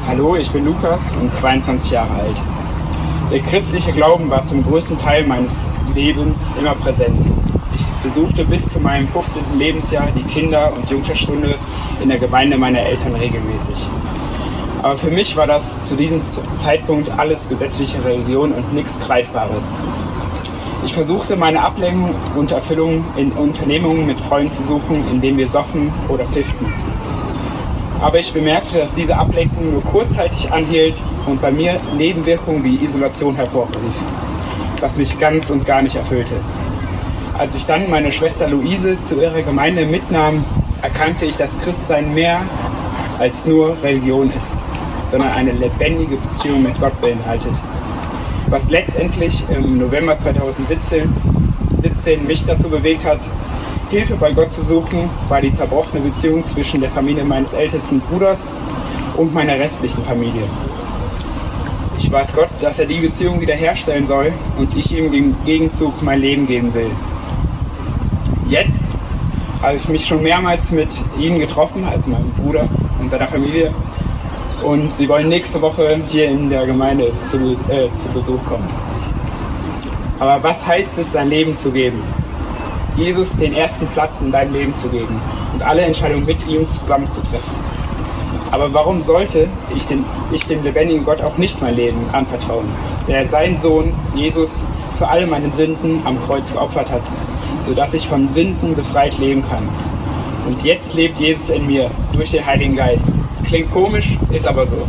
Hallo, ich bin Lukas und 22 Jahre alt. Der christliche Glauben war zum größten Teil meines Lebens immer präsent. Ich besuchte bis zu meinem 15. Lebensjahr die Kinder- und Jungscherstunde in der Gemeinde meiner Eltern regelmäßig. Aber für mich war das zu diesem Zeitpunkt alles gesetzliche Religion und nichts Greifbares. Ich versuchte, meine Ablenkung und Erfüllung in Unternehmungen mit Freunden zu suchen, indem wir soffen oder pifften. Aber ich bemerkte, dass diese Ablenkung nur kurzzeitig anhielt und bei mir Nebenwirkungen wie Isolation hervorrief, was mich ganz und gar nicht erfüllte. Als ich dann meine Schwester Luise zu ihrer Gemeinde mitnahm, erkannte ich, dass Christsein mehr als nur Religion ist, sondern eine lebendige Beziehung mit Gott beinhaltet. Was letztendlich im November 2017 mich dazu bewegt hat, Hilfe bei Gott zu suchen, war die zerbrochene Beziehung zwischen der Familie meines ältesten Bruders und meiner restlichen Familie. Ich bat Gott, dass er die Beziehung wiederherstellen soll und ich ihm im Gegenzug mein Leben geben will. Jetzt habe ich mich schon mehrmals mit ihnen getroffen, also meinem Bruder und seiner Familie, und sie wollen nächste Woche hier in der Gemeinde zu Besuch kommen. Aber was heißt es, sein Leben zu geben? Jesus den ersten Platz in deinem Leben zu geben und alle Entscheidungen mit ihm zusammen zu treffen. Aber warum sollte ich dem lebendigen Gott auch nicht mein Leben anvertrauen, der seinen Sohn Jesus für alle meine Sünden am Kreuz geopfert hat, sodass ich von Sünden befreit leben kann. Und jetzt lebt Jesus in mir durch den Heiligen Geist. Klingt komisch, ist aber so.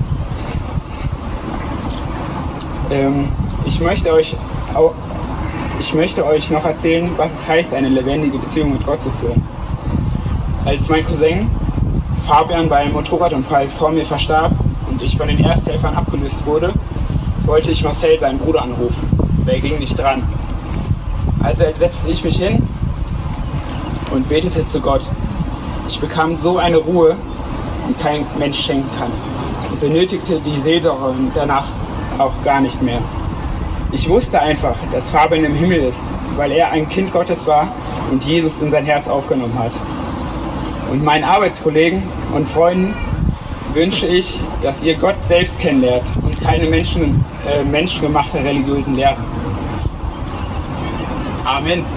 Ich möchte euch noch erzählen, was es heißt, eine lebendige Beziehung mit Gott zu führen. Als mein Cousin Fabian bei einem Motorradunfall vor mir verstarb und ich von den Ersthelfern abgelöst wurde, wollte ich Marcel, seinen Bruder, anrufen. Aber er ging nicht dran. Also setzte ich mich hin und betete zu Gott. Ich bekam so eine Ruhe, die kein Mensch schenken kann, und benötigte die Seelsorge danach auch gar nicht mehr. Ich wusste einfach, dass Fabian im Himmel ist, weil er ein Kind Gottes war und Jesus in sein Herz aufgenommen hat. Und meinen Arbeitskollegen und Freunden wünsche ich, dass ihr Gott selbst kennenlernt und keine menschengemachte religiösen Lehren. Amen.